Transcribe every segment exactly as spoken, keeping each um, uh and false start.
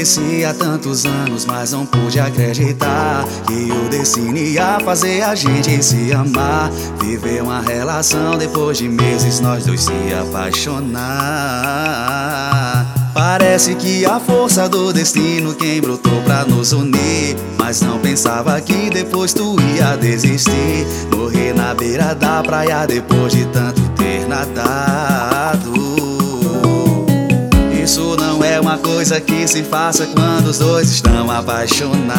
conheci há tantos anos, mas não pude acreditar que o destino ia fazer a gente se amar. Viver uma relação, depois de meses nós dois se apaixonar. Parece que a força do destino quem brotou pra nos unir, mas não pensava que depois tu ia desistir. Morrer na beira da praia depois de tanto ter nadado. Isso não é uma coisa que se faça quando os dois estão apaixonados.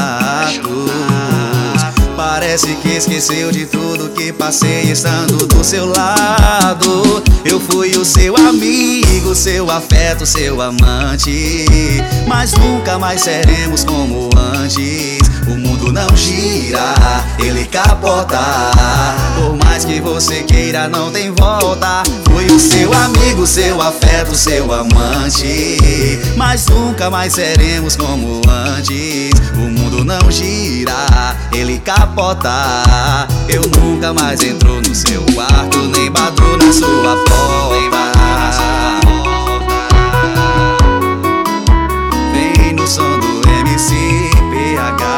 Parece que esqueceu de tudo que passei estando do seu lado. Eu fui o seu amigo, seu afeto, seu amante, mas nunca mais seremos como antes. O mundo não gira, ele capota. Por mais que você queira, não tem volta. Fui o seu amigo, seu afeto, seu amante, mas nunca mais seremos como antes. O mundo não gira, ele capota. Eu nunca mais entro no seu quarto, nem bato na sua porta. Vem no som do M C P H.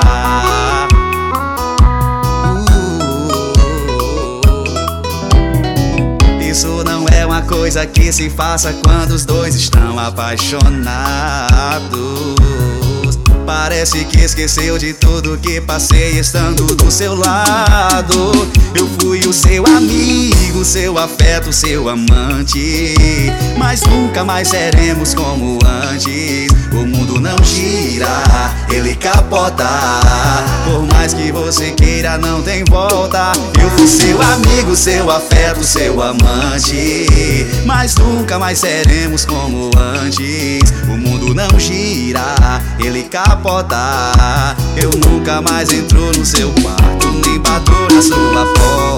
uh, Isso não é uma coisa que se faça quando os dois estão apaixonados. Parece que esqueceu de tudo que passei estando do seu lado. Eu fui o seu amigo, seu afeto, seu amante, mas nunca mais seremos como antes. O mundo não gira, ele capota. Por mais que você queira, não tem volta. Eu fui seu amigo, seu afeto, seu amante, mas nunca mais seremos como antes. O mundo não gira, ele capota. Eu nunca mais entro no seu quarto, nem bato na sua porta.